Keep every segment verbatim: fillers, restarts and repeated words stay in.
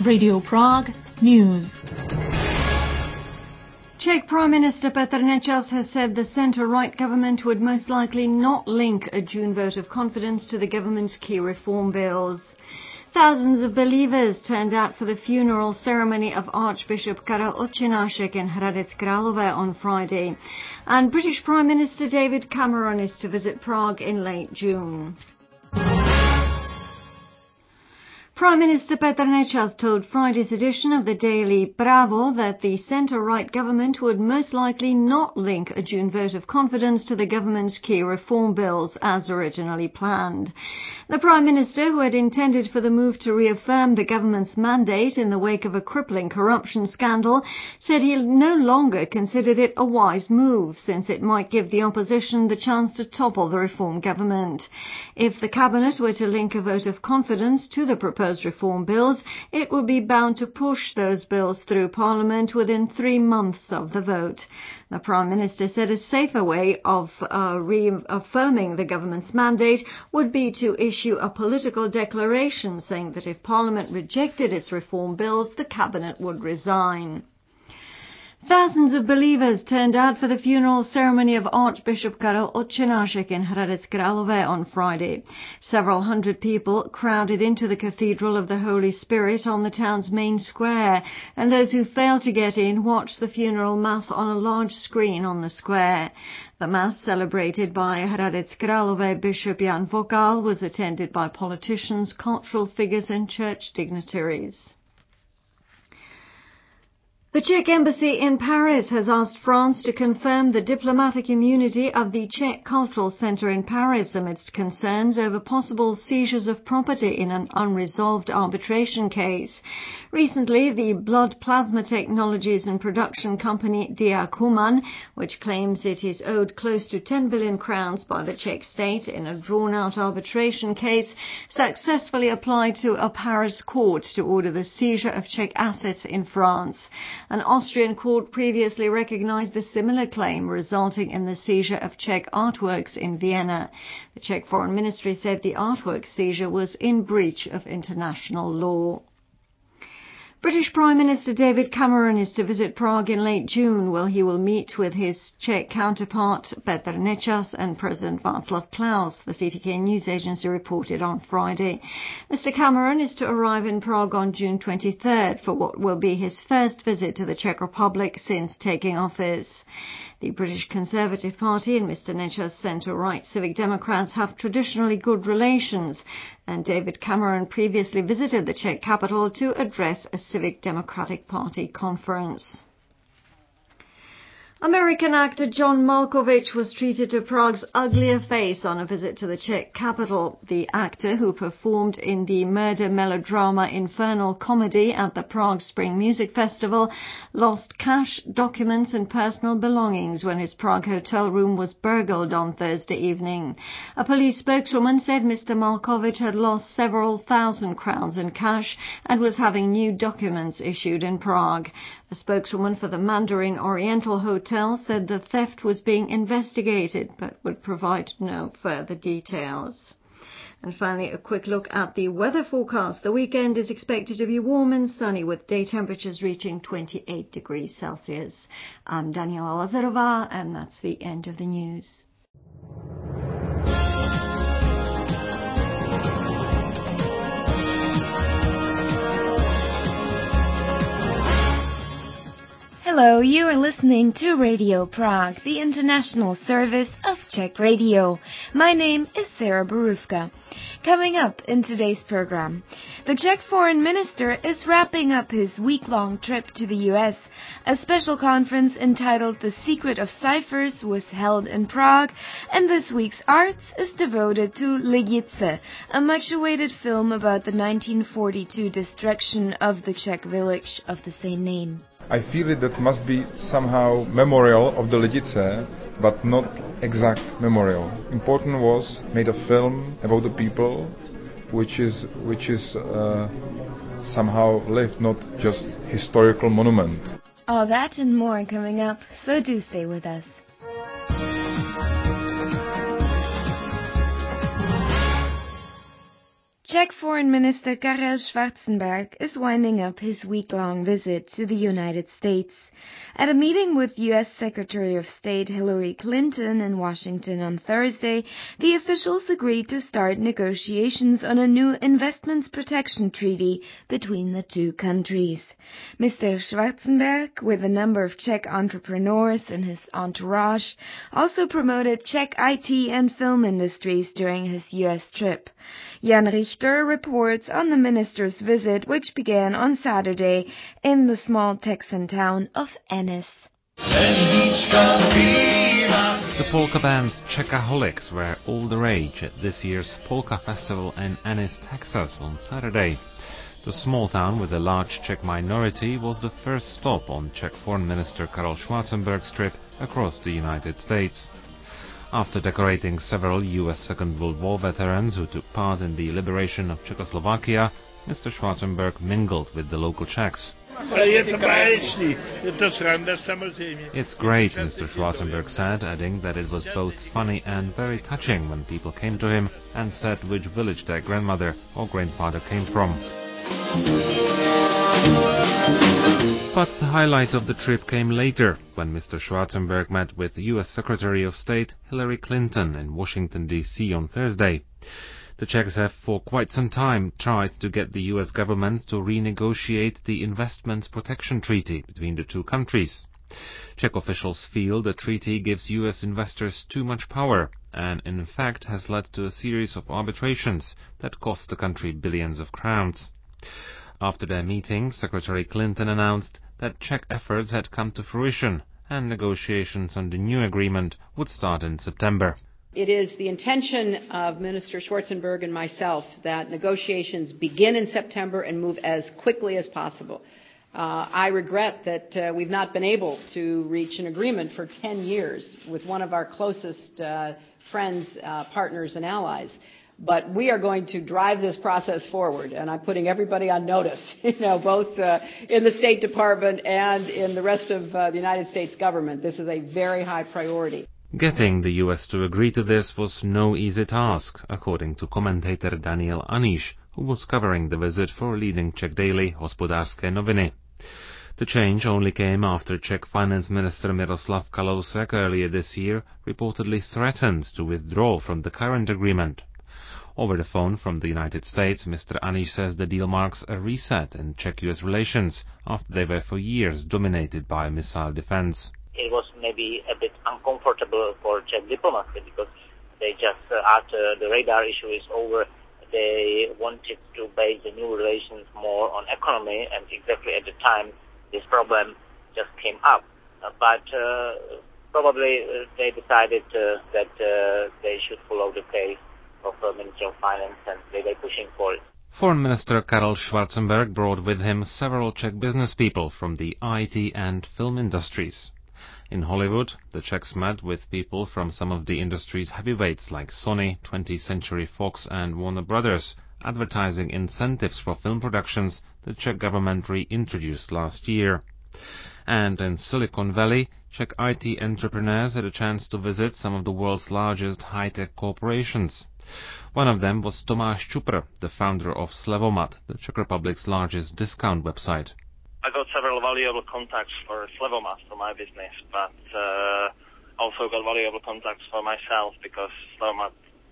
Radio Prague News. Czech Prime Minister Petr Nečas has said the centre-right government would most likely not link a June vote of confidence to the government's key reform bills. Thousands of believers turned out for the funeral ceremony of Archbishop Karel Otčenášek in Hradec Králové on Friday, and British Prime Minister David Cameron is to visit Prague in late June. Prime Minister Petr Nečas told Friday's edition of the Daily Bravo that the centre-right government would most likely not link a June vote of confidence to the government's key reform bills as originally planned. The Prime Minister, who had intended for the move to reaffirm the government's mandate in the wake of a crippling corruption scandal, said he no longer considered it a wise move, since it might give the opposition the chance to topple the reform government. If the cabinet were to link a vote of confidence to the proposed reform bills, it would be bound to push those bills through Parliament within three months of the vote. The Prime Minister said a safer way of uh, reaffirming the government's mandate would be to issue a political declaration saying that if Parliament rejected its reform bills, the cabinet would resign. Thousands of believers turned out for the funeral ceremony of Archbishop Karel Otčenášek in Hradec Králové on Friday. Several hundred people crowded into the Cathedral of the Holy Spirit on the town's main square, and those who failed to get in watched the funeral mass on a large screen on the square. The mass, celebrated by Hradec Králové Bishop Jan Vokal, was attended by politicians, cultural figures and church dignitaries. The Czech Embassy in Paris has asked France to confirm the diplomatic immunity of the Czech Cultural Centre in Paris amidst concerns over possible seizures of property in an unresolved arbitration case. Recently, the blood plasma technologies and production company Diag Human, which claims it is owed close to ten billion crowns by the Czech state in a drawn-out arbitration case, successfully applied to a Paris court to order the seizure of Czech assets in France. An Austrian court previously recognized a similar claim, resulting in the seizure of Czech artworks in Vienna. The Czech Foreign Ministry said the artwork seizure was in breach of international law. British Prime Minister David Cameron is to visit Prague in late June, where he will meet with his Czech counterpart Petr Nečas and President Václav Klaus, the C T K news agency reported on Friday. Mister Cameron is to arrive in Prague on June twenty-third for what will be his first visit to the Czech Republic since taking office. The British Conservative Party and Mister Nečas' centre-right Civic Democrats have traditionally good relations, and David Cameron previously visited the Czech capital to address a Civic Democratic Party conference. American actor John Malkovich was treated to Prague's uglier face on a visit to the Czech capital. The actor, who performed in the murder melodrama Infernal Comedy at the Prague Spring Music Festival, lost cash, documents and personal belongings when his Prague hotel room was burgled on Thursday evening. A police spokeswoman said Mister Malkovich had lost several thousand crowns in cash and was having new documents issued in Prague. A spokeswoman for the Mandarin Oriental Hotel said the theft was being investigated but would provide no further details. And finally, a quick look at the weather forecast. The weekend is expected to be warm and sunny with day temperatures reaching twenty-eight degrees Celsius. I'm Daniela Lazarová, and that's the end of the news. Hello, you are listening to Radio Prague, the international service of Czech Radio. My name is Sarah Borůvka. Coming up in today's program, the Czech foreign minister is wrapping up his week-long trip to the U S. A special conference entitled The Secret of Ciphers was held in Prague, and this week's Arts is devoted to Lidice, a much-awaited film about the nineteen forty-two destruction of the Czech village of the same name. I feel it that must be somehow memorial of the Lidice, but not exact memorial. Important was made a film about the people, which is which is uh, somehow lived, not just historical monument. All that and more coming up, so do stay with us. Czech Foreign Minister Karel Schwarzenberg is winding up his week-long visit to the United States. At a meeting with U S Secretary of State Hillary Clinton in Washington on Thursday, the officials agreed to start negotiations on a new investments protection treaty between the two countries. Mister Schwarzenberg, with a number of Czech entrepreneurs in his entourage, also promoted Czech I T and film industries during his U S trip. Jan Richter reports on the minister's visit, which began on Saturday in the small Texan town of Ennis. The polka band Czechaholics were all the rage at this year's polka festival in Ennis, Texas on Saturday. The small town with a large Czech minority was the first stop on Czech Foreign Minister Karel Schwarzenberg's trip across the United States. After decorating several U S Second World War veterans who took part in the liberation of Czechoslovakia, Mister Schwarzenberg mingled with the local Czechs. It's great, Mister Schwarzenberg said, adding that it was both funny and very touching when people came to him and said which village their grandmother or grandfather came from. But the highlight of the trip came later, when Mister Schwarzenberg met with U S Secretary of State Hillary Clinton in Washington, D C on Thursday. The Czechs have for quite some time tried to get the U S government to renegotiate the Investments Protection Treaty between the two countries. Czech officials feel the treaty gives U S investors too much power and in fact has led to a series of arbitrations that cost the country billions of crowns. After their meeting, Secretary Clinton announced that Czech efforts had come to fruition and negotiations on the new agreement would start in September. It is the intention of Minister Schwarzenberg and myself that negotiations begin in September and move as quickly as possible. Uh, I regret that uh, we've not been able to reach an agreement for ten years with one of our closest uh, friends, uh, partners, and allies. But we are going to drive this process forward, and I'm putting everybody on notice, you know, both uh, in the State Department and in the rest of uh, the United States government. This is a very high priority. Getting the U S to agree to this was no easy task, according to commentator Daniel Aniš, who was covering the visit for leading Czech daily Hospodářské noviny. The change only came after Czech Finance Minister Miroslav Kalousek earlier this year reportedly threatened to withdraw from the current agreement. Over the phone from the United States, Mister Aniš says the deal marks a reset in Czech-U S relations after they were for years dominated by missile defense. It was maybe a bit uncomfortable for Czech diplomacy because they just, uh, after the radar issue is over, they wanted to base the new relations more on economy, and exactly at the time this problem just came up. Uh, but uh, probably uh, they decided uh, that uh, they should follow the case of the Ministry of Finance, and they were pushing for it. Foreign Minister Karel Schwarzenberg brought with him several Czech business people from the I T and film industries. In Hollywood, the Czechs met with people from some of the industry's heavyweights like Sony, twentieth Century Fox and Warner Brothers, advertising incentives for film productions the Czech government reintroduced last year. And in Silicon Valley, Czech I T entrepreneurs had a chance to visit some of the world's largest high-tech corporations. One of them was Tomáš Čupr, the founder of Slevomat, the Czech Republic's largest discount website. I got several valuable contacts for Slevomat for my business, but uh, also got valuable contacts for myself because Slevomat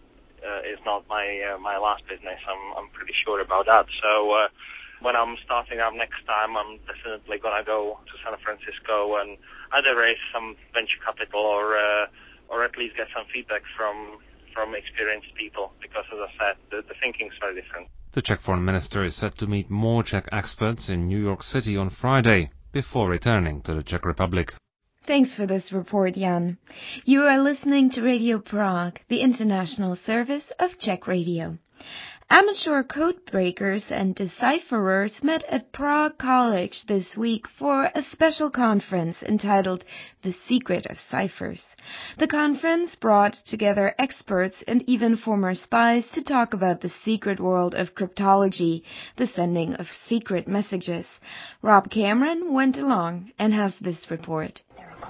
uh, is not my uh, my last business. I'm I'm pretty sure about that. So uh, when I'm starting up next time, I'm definitely gonna go to San Francisco and either raise some venture capital or uh, or at least get some feedback from from experienced people, because as I said, the, the thinking is very different. The Czech foreign minister is set to meet more Czech experts in New York City on Friday, before returning to the Czech Republic. Thanks for this report, Jan. You are listening to Radio Prague, the international service of Czech Radio. Amateur code breakers and decipherers met at Prague College this week for a special conference entitled The Secret of Ciphers. The conference brought together experts and even former spies to talk about the secret world of cryptology, the sending of secret messages. Rob Cameron went along and has this report. There are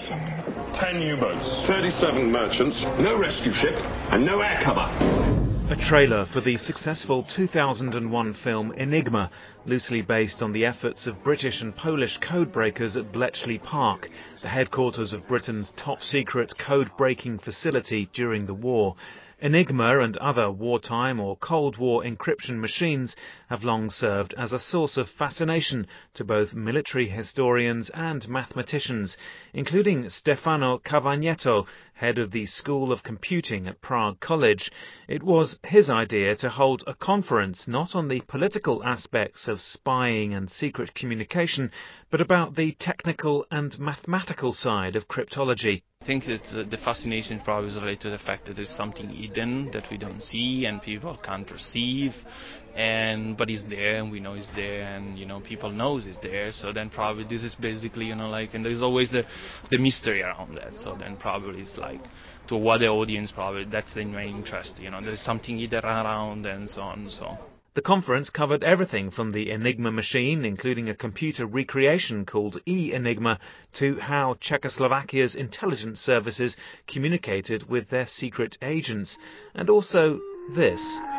complications. Ten U-boats, thirty-seven merchants, no rescue ship, and no air cover. A trailer for the successful two thousand one film Enigma, loosely based on the efforts of British and Polish codebreakers at Bletchley Park, the headquarters of Britain's top-secret code-breaking facility during the war. Enigma and other wartime or Cold War encryption machines have long served as a source of fascination to both military historians and mathematicians, including Stefano Cavagnetto, head of the School of Computing at Prague College. It was his idea to hold a conference not on the political aspects of spying and secret communication, but about the technical and mathematical side of cryptology. I think that uh, the fascination probably is related to the fact that there's something hidden that we don't see and people can't perceive, and but it's there and we know it's there, and you know people knows it's there. So then probably this is basically, you know, like, and there's always the the mystery around that. So then probably it's like to what the audience probably that's the main interest. You know, there's something hidden around and so on and so on. The conference covered everything from the Enigma machine, including a computer recreation called e-Enigma, to how Czechoslovakia's intelligence services communicated with their secret agents, and also this.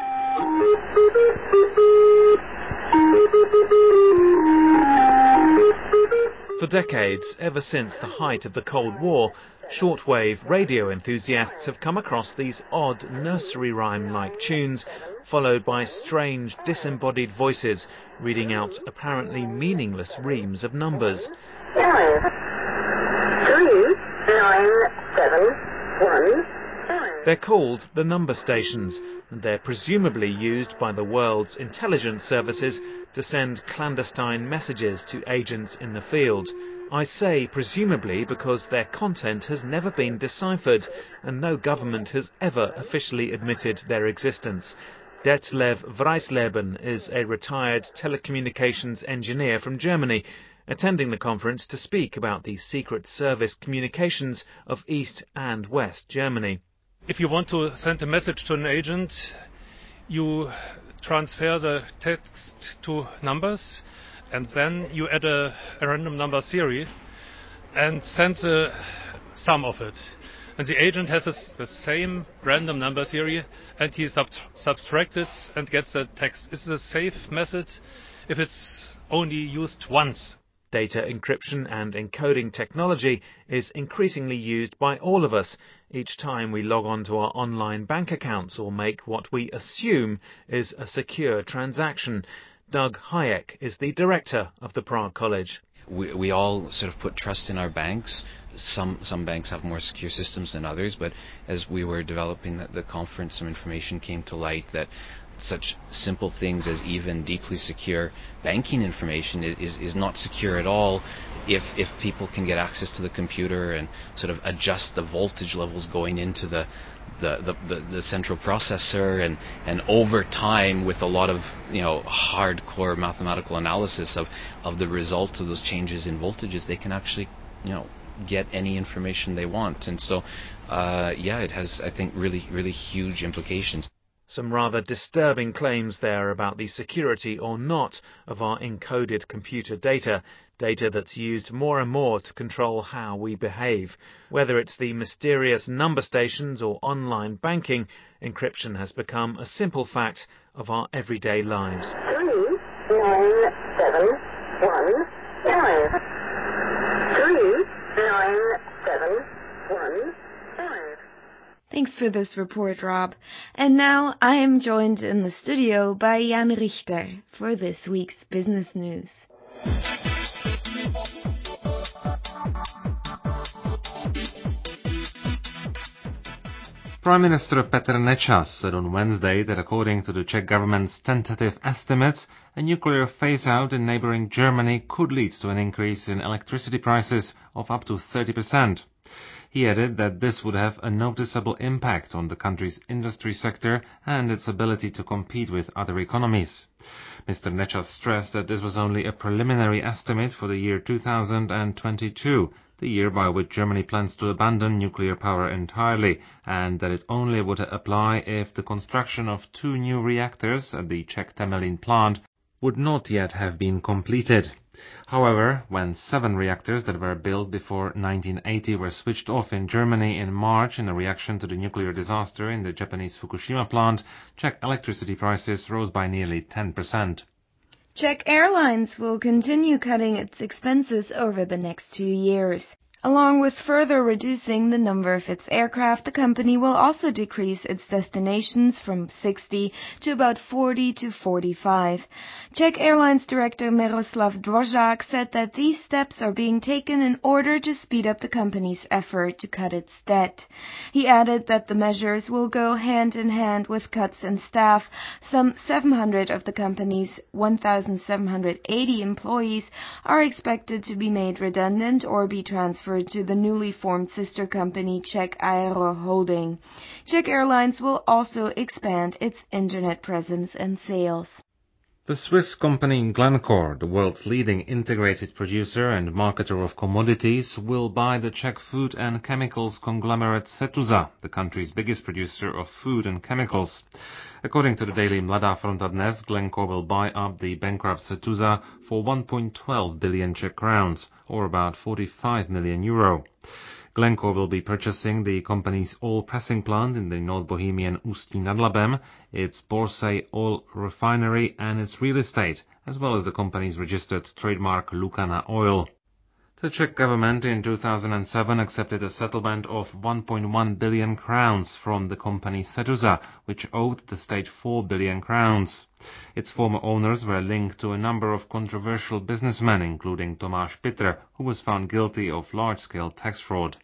For decades, ever since the height of the Cold War, shortwave radio enthusiasts have come across these odd nursery rhyme-like tunes, followed by strange disembodied voices reading out apparently meaningless reams of numbers. Nine, three, nine, seven, one, nine. They're called the number stations, and they're presumably used by the world's intelligence services to send clandestine messages to agents in the field. I say presumably because their content has never been deciphered, and no government has ever officially admitted their existence. Detlef Vreisleben is a retired telecommunications engineer from Germany, attending the conference to speak about the Secret Service communications of East and West Germany. If you want to send a message to an agent, you transfer the text to numbers, and then you add a, a random number series and send the sum of it. And the agent has a, the same random number series, and he sub- subtracts it and gets the text. It's a safe method if it's only used once. Data encryption and encoding technology is increasingly used by all of us each time we log on to our online bank accounts or make what we assume is a secure transaction. Doug Hayek is the director of the Prague College. We, we all sort of put trust in our banks. Some some banks have more secure systems than others, but as we were developing the, the conference, some information came to light that such simple things as even deeply secure banking information is, is not secure at all if if people can get access to the computer and sort of adjust the voltage levels going into the the, the, the, the central processor, and, and over time with a lot of you know hardcore mathematical analysis of, of the results of those changes in voltages, they can actually you know get any information they want. And so uh, yeah, it has, I think, really really huge implications. Some rather disturbing claims there about the security or not of our encoded computer data, data that's used more and more to control how we behave. Whether it's the mysterious number stations or online banking, encryption has become a simple fact of our everyday lives. Three, nine, seven, one, nine. Three, nine, seven, one, nine. Thanks for this report, Rob. And now I am joined in the studio by Jan Richter for this week's business news. Prime Minister Petr Nečas said on Wednesday that according to the Czech government's tentative estimates, a nuclear phase-out in neighbouring Germany could lead to an increase in electricity prices of up to thirty percent. He added that this would have a noticeable impact on the country's industry sector and its ability to compete with other economies. Mister Nečas stressed that this was only a preliminary estimate for the year two thousand twenty-two, the year by which Germany plans to abandon nuclear power entirely, and that it only would apply if the construction of two new reactors at the Czech Temelín plant would not yet have been completed. However, when seven reactors that were built before nineteen eighty were switched off in Germany in March in a reaction to the nuclear disaster in the Japanese Fukushima plant, Czech electricity prices rose by nearly ten percent. Czech Airlines will continue cutting its expenses over the next two years. Along with further reducing the number of its aircraft, the company will also decrease its destinations from sixty to about forty to forty-five. Czech Airlines director Miroslav Dvořák said that these steps are being taken in order to speed up the company's effort to cut its debt. He added that the measures will go hand in hand with cuts in staff. Some seven hundred of the company's one thousand seven hundred eighty employees are expected to be made redundant or be transferred to the newly formed sister company Czech Aero Holding. Czech Airlines will also expand its internet presence and sales. The Swiss company Glencore, the world's leading integrated producer and marketer of commodities, will buy the Czech food and chemicals conglomerate Setuza, the country's biggest producer of food and chemicals. According to the daily Mladá Fronta Dnes, Glencore will buy up the bankrupt Setuza for one point one two billion Czech crowns, or about forty-five million euro. Glencore will be purchasing the company's oil pressing plant in the North Bohemian Ústí nad Labem, its Borsay oil refinery and its real estate, as well as the company's registered trademark Lukana Oil. The Czech government in two thousand seven accepted a settlement of one point one billion crowns from the company Setuza, which owed the state four billion crowns. Its former owners were linked to a number of controversial businessmen, including Tomáš Pitr, who was found guilty of large-scale tax fraud.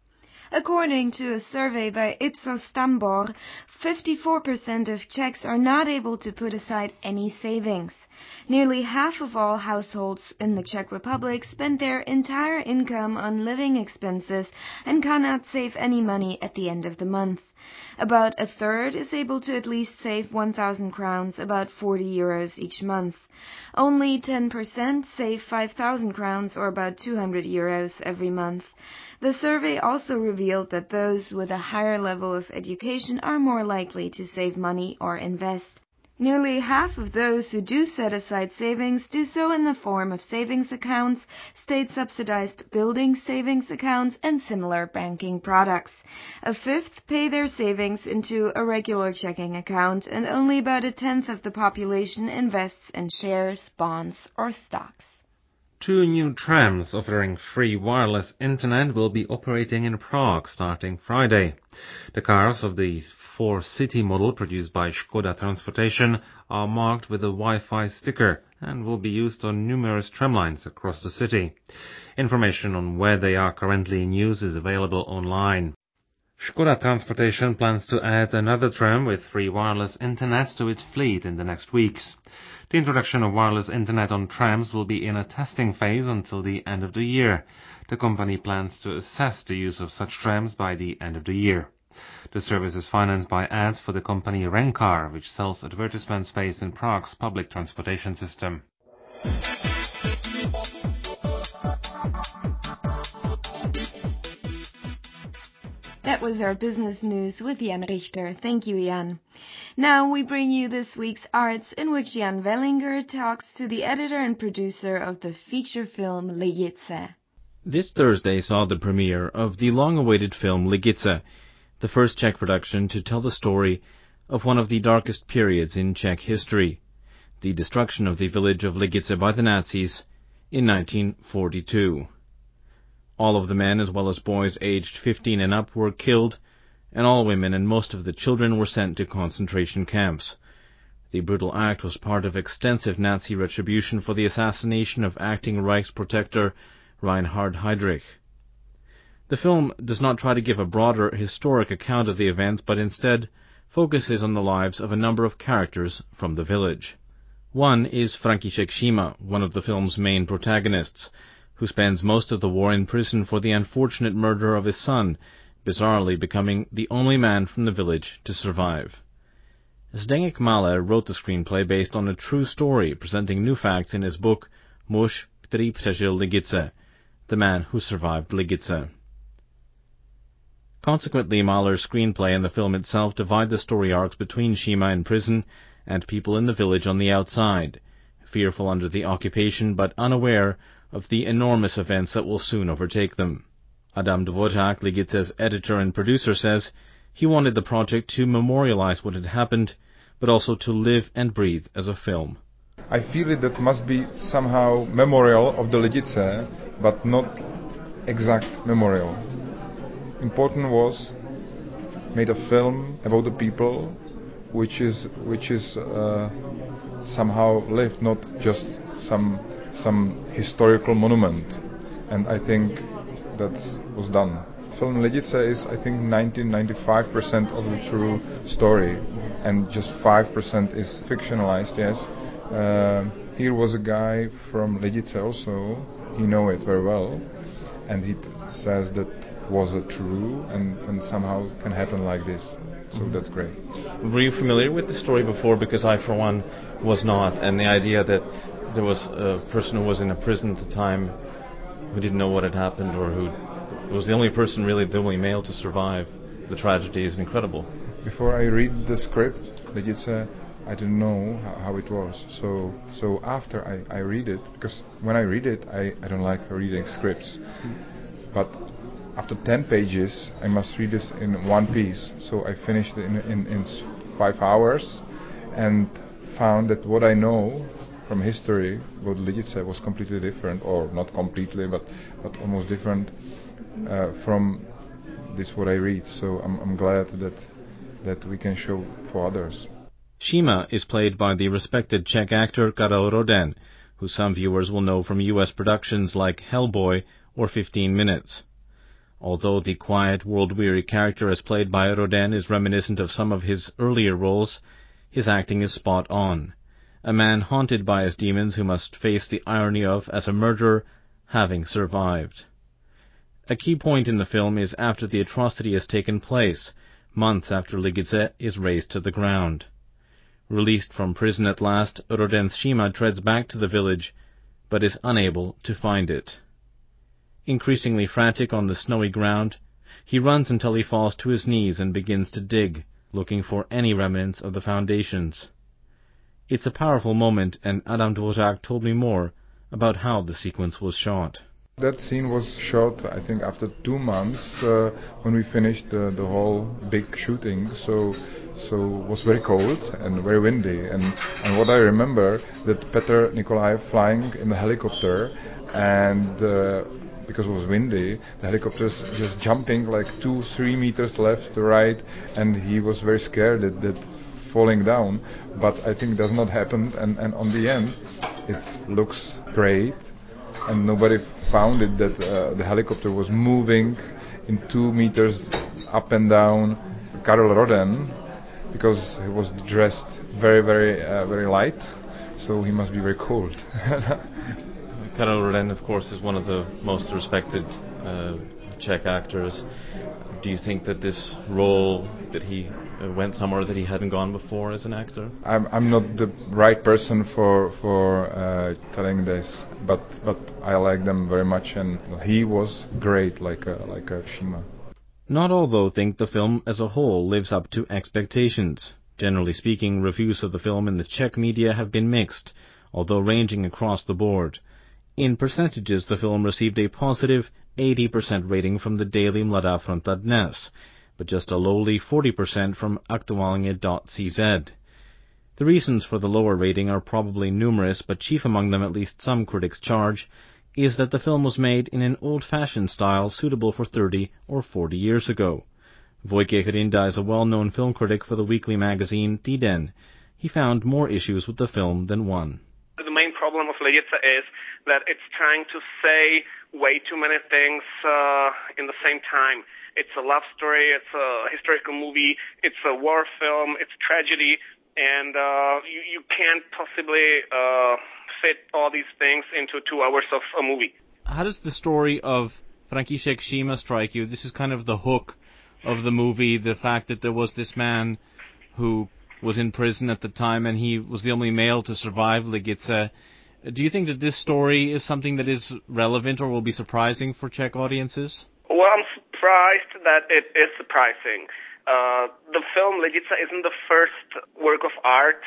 According to a survey by Ipsos Tambor, fifty-four percent of Czechs are not able to put aside any savings. Nearly half of all households in the Czech Republic spend their entire income on living expenses and cannot save any money at the end of the month. About a third is able to at least save one thousand crowns, about forty euros each month. Only ten percent save five thousand crowns, or about two hundred euros every month. The survey also revealed that those with a higher level of education are more likely to save money or invest. Nearly half of those who do set aside savings do so in the form of savings accounts, state-subsidized building savings accounts, and similar banking products. A fifth pay their savings into a regular checking account, and only about a tenth of the population invests in shares, bonds, or stocks. Two new trams offering free wireless internet will be operating in Prague starting Friday. The cars of the four-city model produced by Škoda Transportation are marked with a Wi-Fi sticker and will be used on numerous tramlines across the city. Information on where they are currently in use is available online. Škoda Transportation plans to add another tram with free wireless internet to its fleet in the next weeks. The introduction of wireless internet on trams will be in a testing phase until the end of the year. The company plans to assess the use of such trams by the end of the year. The service is financed by ads for the company Rencar, which sells advertisement space in Prague's public transportation system. That was our business news with Jan Richter. Thank you, Jan. Now we bring you this week's Arts, in which Jan Wellinger talks to the editor and producer of the feature film Lidice. This Thursday saw the premiere of the long-awaited film Lidice, the first Czech production to tell the story of one of the darkest periods in Czech history, the destruction of the village of Lidice by the Nazis in nineteen forty-two. All of the men, as well as boys aged fifteen and up, were killed, and all women and most of the children were sent to concentration camps. The brutal act was part of extensive Nazi retribution for the assassination of acting Reichsprotector Reinhard Heydrich. The film does not try to give a broader historic account of the events, but instead focuses on the lives of a number of characters from the village. One is František Šíma, one of the film's main protagonists, who spends most of the war in prison for the unfortunate murder of his son, bizarrely becoming the only man from the village to survive. Zdeněk Máler wrote the screenplay based on a true story, presenting new facts in his book Muž, který přežil Lidice, The Man Who Survived Lidice. Consequently, Mahler's screenplay and the film itself divide the story arcs between Šíma in prison and people in the village on the outside, fearful under the occupation but unaware of the enormous events that will soon overtake them. Adam Dvořák, Ligice's editor and producer, says he wanted the project to memorialize what had happened, but also to live and breathe as a film. I feel it that must be somehow memorial of the Lidice, but not exact memorial. Important was made a film about the people, which is which is uh, somehow lived, not just some some historical monument, and I think that was done. Film Lidice is, I think, ninety to ninety-five percent of the true story, and just five percent is fictionalized. Yes, uh, here was a guy from Lidice also. He know it very well, and he t- says that was it true, and, and somehow can happen like this. So mm-hmm. That's great. Were you familiar with the story before? Because I, for one, was not, and the idea that there was a person who was in a prison at the time who didn't know what had happened, or who was the only person, really the only male to survive the tragedy, is incredible. Before I read the script, Lidice, I didn't know how, how it was. So so after I, I read it, because when I read it, I, I don't like reading scripts. But after ten pages, I must read this in one piece. So I finished it in, in, in five hours and found that what I know from history about Lidice was completely different, or not completely, but, but almost different uh, from this what I read. So I'm, I'm glad that that we can show for others. Shima is played by the respected Czech actor Karel Roden, who some viewers will know from U S productions like Hellboy or fifteen minutes. Although the quiet, world-weary character as played by Roden is reminiscent of some of his earlier roles, his acting is spot on. A man haunted by his demons who must face the irony of, as a murderer, having survived. A key point in the film is after the atrocity has taken place, months after Lidice is razed to the ground. Released from prison at last, Roden's Shima treads back to the village, but is unable to find it. Increasingly frantic on the snowy ground, he runs until he falls to his knees and begins to dig, looking for any remnants of the foundations. It's a powerful moment, and Adam Dvořák told me more about how the sequence was shot. That scene was shot, I think, after two months uh, when we finished uh, the whole big shooting. So, so it was very cold and very windy. And, and what I remember that Petr Nikolaev flying in the helicopter, and uh, because it was windy, the helicopter's just jumping like two, three meters left to right, and he was very scared that, that falling down. But I think it does not happen. And, and on the end, it looks great. And nobody found it that uh, the helicopter was moving in two meters up and down. Karel Roden, because he was dressed very, very, uh, very light, so he must be very cold. Karel Roden, of course, is one of the most respected uh, Czech actors. Do you think that this role, that he uh, went somewhere that he hadn't gone before as an actor? I'm I'm not the right person for for uh, telling this, but but I like them very much, and he was great, like a, like a Shima. Not all, though, think the film as a whole lives up to expectations. Generally speaking, reviews of the film in the Czech media have been mixed, although ranging across the board. In percentages, the film received a positive eighty percent rating from the daily Mladá Fronta Dnes, but just a lowly forty percent from Aktualnie dot c z. The reasons for the lower rating are probably numerous, but chief among them, at least some critics charge, is that the film was made in an old-fashioned style suitable for thirty or forty years ago. Wojciech Rinda is a well-known film critic for the weekly magazine Týden. He found more issues with the film than one. The main problem of Lidice is that it's trying to say way too many things uh, in the same time. It's a love story, it's a historical movie, it's a war film, it's tragedy, and uh, you, you can't possibly uh, fit all these things into two hours of a movie. How does the story of František Šíma strike you? This is kind of the hook of the movie, the fact that there was this man who was in prison at the time and he was the only male to survive Lidice. Do you think that this story is something that is relevant or will be surprising for Czech audiences? Well, I'm surprised that it is surprising. Uh, the film Lidice isn't the first work of art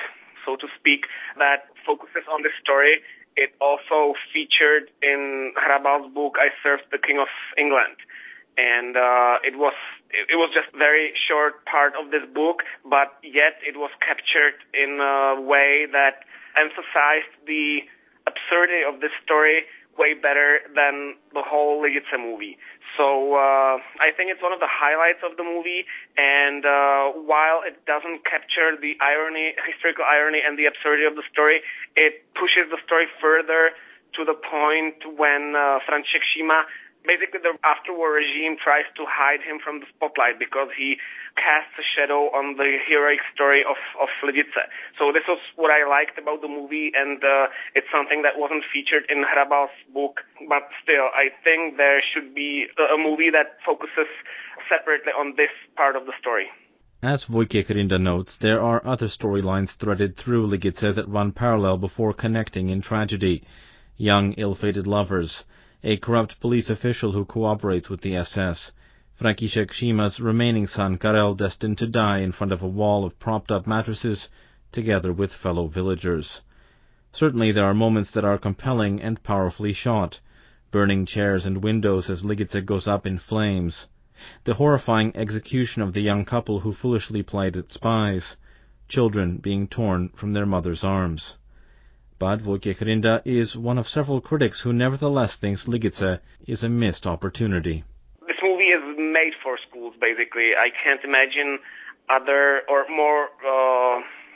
so to speak, that focuses on this story. It also featured in Hrabal's book, I Served the King of England. And uh, it was it was just a very short part of this book, but yet it was captured in a way that emphasized the absurdity of this story way better than the whole Lidice movie. So uh, I think it's one of the highlights of the movie, and uh, while it doesn't capture the irony, historical irony and the absurdity of the story, it pushes the story further to the point when uh, František Šíma, basically the after-war regime tries to hide him from the spotlight because he casts a shadow on the heroic story of, of Lidice. So this was what I liked about the movie, and uh, it's something that wasn't featured in Hrabal's book. But still, I think there should be a, a movie that focuses separately on this part of the story. As Wojciech Rinda notes, there are other storylines threaded through Lidice that run parallel before connecting in tragedy. Young, ill-fated lovers, a corrupt police official who cooperates with the S S, František Šíma's remaining son Karel destined to die in front of a wall of propped-up mattresses, together with fellow villagers. Certainly there are moments that are compelling and powerfully shot, burning chairs and windows as Lidice goes up in flames, the horrifying execution of the young couple who foolishly played at spies, children being torn from their mother's arms. But Wojciech Rinda is one of several critics who nevertheless thinks Lidice is a missed opportunity. This movie is made for schools, basically. I can't imagine other or more uh,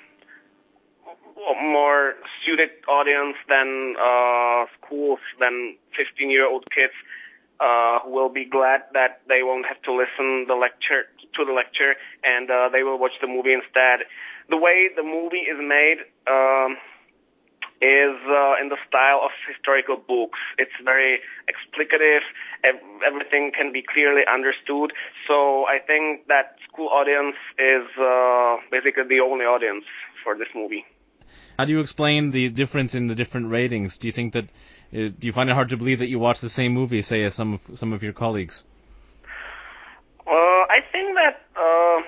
more student audience than uh, schools, than fifteen-year-old kids uh, who will be glad that they won't have to listen the lecture to the lecture, and uh, they will watch the movie instead. The way the movie is made Um, is uh, in the style of historical books. It's very explicative. Ev- everything can be clearly understood. So I think that school audience is uh, basically the only audience for this movie. How do you explain the difference in the different ratings? Do you think that uh, do you find it hard to believe that you watch the same movie, say, as some of some of your colleagues? Uh, I think that uh,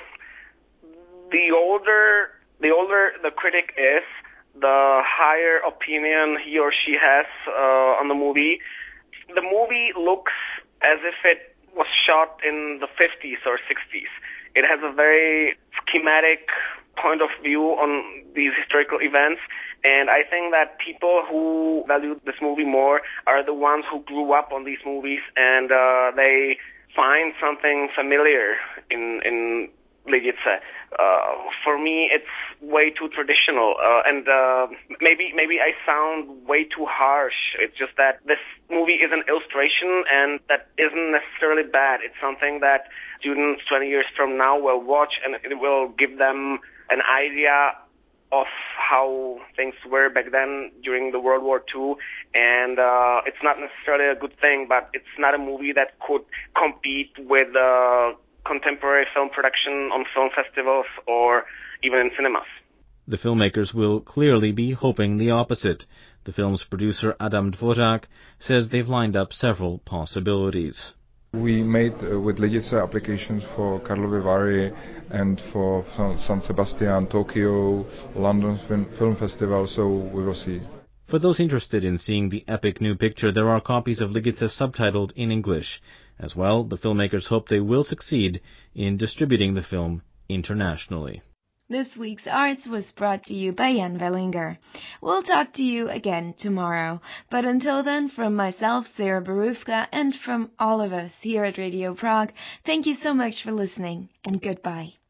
the older the older the critic is, the higher opinion he or she has uh, on the movie. The movie looks as if it was shot in the fifties or sixties. It has a very schematic point of view on these historical events, and I think that people who value this movie more are the ones who grew up on these movies, and uh, they find something familiar in in Lidice. Uh, for me, it's way too traditional, uh, and uh, maybe maybe I sound way too harsh. It's just that this movie is an illustration, and that isn't necessarily bad. It's something that students twenty years from now will watch, and it will give them an idea of how things were back then during the World War Two, and uh, it's not necessarily a good thing, but it's not a movie that could compete with uh, contemporary film production on film festivals or even in cinemas. The filmmakers will clearly be hoping the opposite. The film's producer Adam Dvořák says they've lined up several possibilities. We made uh, with Lidice applications for Karlovy Vary and for San Sebastian, Tokyo, London Film Festival, so we will see. For those interested in seeing the epic new picture, there are copies of Lidice subtitled in English. As well, the filmmakers hope they will succeed in distributing the film internationally. This week's Arts was brought to you by Jan Wellinger. We'll talk to you again tomorrow. But until then, from myself, Sarah Borówka, and from all of us here at Radio Prague, thank you so much for listening, and goodbye.